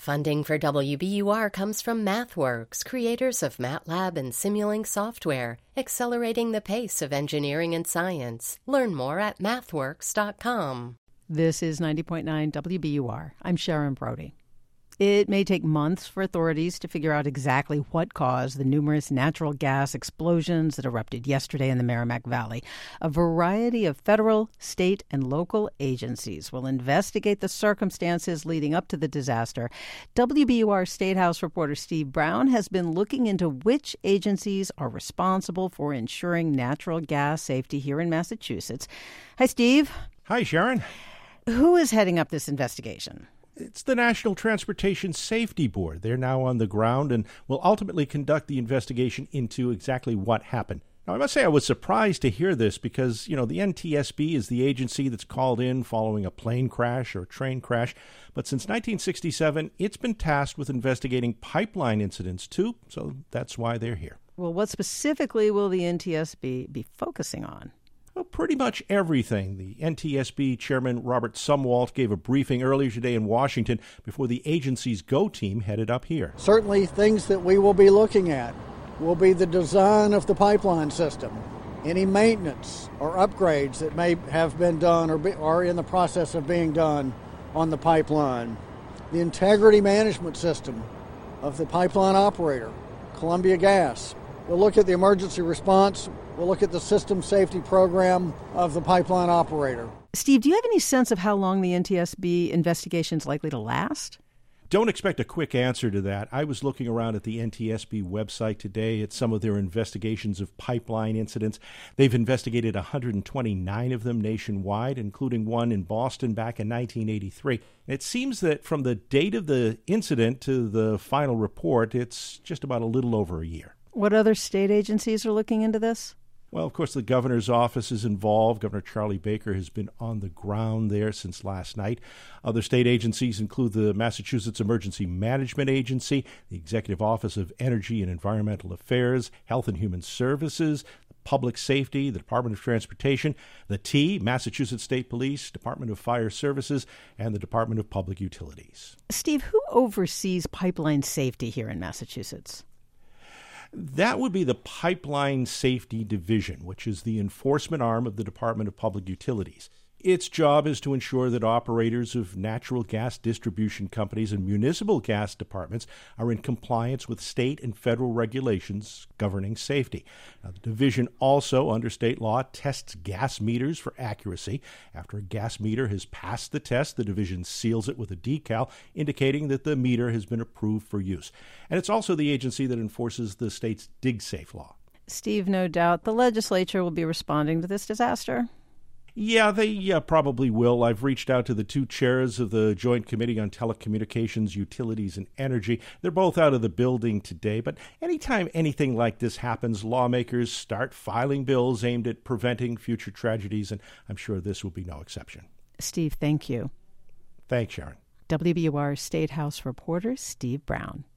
Funding for WBUR comes from MathWorks, creators of MATLAB and Simulink software, accelerating the pace of engineering and science. Learn more at mathworks.com. This is 90.9 WBUR. I'm Sharon Brody. It may take months for authorities to figure out exactly what caused the numerous natural gas explosions that erupted yesterday in the Merrimack Valley. A variety of federal, state, and local agencies will investigate the circumstances leading up to the disaster. WBUR State House reporter Steve Brown has been looking into which agencies are responsible for ensuring natural gas safety here in Massachusetts. Hi, Steve. Hi, Sharon. Who is heading up this investigation? It's the National Transportation Safety Board. They're now on the ground and will ultimately conduct the investigation into exactly what happened. Now, I must say I was surprised to hear this because, the NTSB is the agency that's called in following a plane crash or a train crash. But since 1967, it's been tasked with investigating pipeline incidents, too. So that's why they're here. Well, what specifically will the NTSB be focusing on? Well, pretty much everything. The NTSB chairman, Robert Sumwalt, gave a briefing earlier today in Washington before the agency's GO team headed up here. Certainly things that we will be looking at will be the design of the pipeline system, any maintenance or upgrades that may have been done or are in the process of being done on the pipeline, the integrity management system of the pipeline operator, Columbia Gas. We'll look at the emergency response. We'll look at the system safety program of the pipeline operator. Steve, do you have any sense of how long the NTSB investigation is likely to last? Don't expect a quick answer to that. I was looking around at the NTSB website today at some of their investigations of pipeline incidents. They've investigated 129 of them nationwide, including one in Boston back in 1983. It seems that from the date of the incident to the final report, it's just about a little over a year. What other state agencies are looking into this? Well, of course, the governor's office is involved. Governor Charlie Baker has been on the ground there since last night. Other state agencies include the Massachusetts Emergency Management Agency, the Executive Office of Energy and Environmental Affairs, Health and Human Services, Public Safety, the Department of Transportation, the Massachusetts State Police, Department of Fire Services, and the Department of Public Utilities. Steve, who oversees pipeline safety here in Massachusetts? That would be the Pipeline Safety Division, which is the enforcement arm of the Department of Public Utilities. Its job is to ensure that operators of natural gas distribution companies and municipal gas departments are in compliance with state and federal regulations governing safety. Now, the division also, under state law, tests gas meters for accuracy. After a gas meter has passed the test, the division seals it with a decal indicating that the meter has been approved for use. And it's also the agency that enforces the state's DigSafe law. Steve, no doubt the legislature will be responding to this disaster. Yeah, they probably will. I've reached out to the two chairs of the Joint Committee on Telecommunications, Utilities, and Energy. They're both out of the building today, but anytime anything like this happens, lawmakers start filing bills aimed at preventing future tragedies, and I'm sure this will be no exception. Steve, thank you. Thanks, Sharon. WBUR State House reporter Steve Brown.